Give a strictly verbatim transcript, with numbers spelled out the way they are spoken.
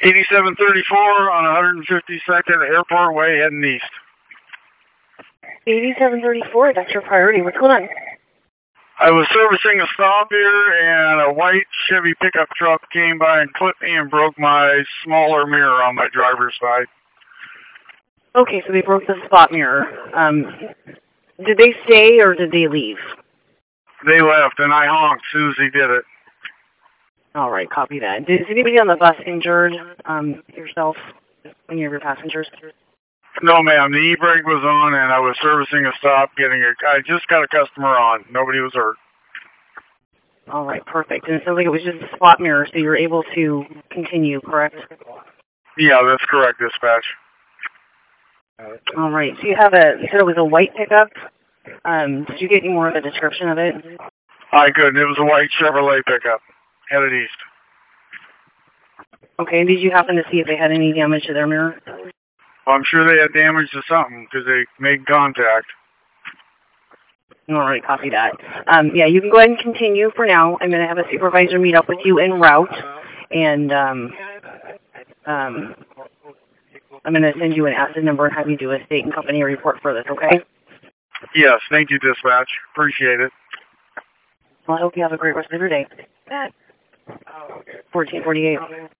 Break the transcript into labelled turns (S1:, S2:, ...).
S1: eighty-seven thirty-four on one fifty-second Airport Way heading east.
S2: eighty-seven thirty-four, that's your priority. What's going on?
S1: I was servicing a stop here, and a white Chevy pickup truck came by and clipped me and broke my smaller mirror on my driver's side.
S2: Okay, so they broke the spot mirror. Um, did they stay or did they leave?
S1: They left, and I honked as soon as he did it.
S2: All right, copy that. Did, is anybody on the bus injured? Um, yourself? Any of your passengers?
S1: No, ma'am. The e-brake was on, and I was servicing a stop, getting a. I just got a customer on. Nobody was hurt.
S2: All right, perfect. And it sounds like it was just a spot mirror, so you were able to continue, correct?
S1: Yeah, that's correct, dispatch.
S2: All right. So you have a. You said it was a white pickup. Um, did you get any more of a description of it?
S1: I couldn't. It was a white Chevrolet pickup, headed east.
S2: Okay. And did you happen to see if they had any damage to their mirror?
S1: Well, I'm sure they had damage to something because they made contact.
S2: All right, copy that. Um, yeah, you can go ahead and continue for now. I'm going to have a supervisor meet up with you en route, and um, um, I'm going to send you an asset number and have you do a state and company report for this, okay?
S1: Yes, thank you, dispatch. Appreciate it.
S2: Well, I hope you have a great rest of your day. fourteen forty-eight.